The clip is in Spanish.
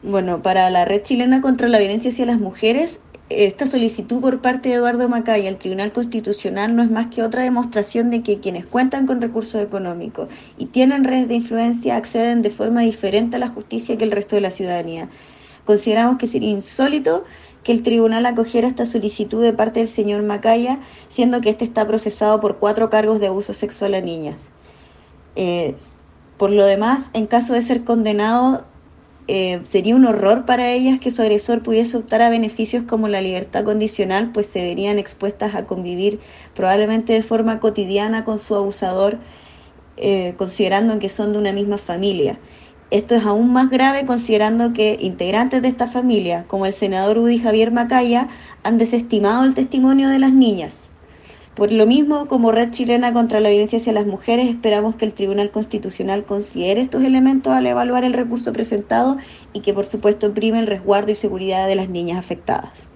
Bueno, para la Red Chilena contra la Violencia hacia las Mujeres, esta solicitud por parte de Eduardo Macaya al Tribunal Constitucional no es más que otra demostración de que quienes cuentan con recursos económicos y tienen redes de influencia acceden de forma diferente a la justicia que el resto de la ciudadanía. Consideramos que sería insólito que el tribunal acogiera esta solicitud de parte del señor Macaya, siendo que este está procesado por 4 cargos de abuso sexual a niñas. Eh, por lo demás, en caso de ser condenado, sería un horror para ellas que su agresor pudiese optar a beneficios como la libertad condicional, pues se verían expuestas a convivir probablemente de forma cotidiana con su abusador, considerando que son de una misma familia. Esto es aún más grave considerando que integrantes de esta familia, como el senador Udi Javier Macaya, han desestimado el testimonio de las niñas. Por lo mismo, como Red Chilena contra la Violencia hacia las Mujeres, esperamos que el Tribunal Constitucional considere estos elementos al evaluar el recurso presentado y que, por supuesto, prime el resguardo y seguridad de las niñas afectadas.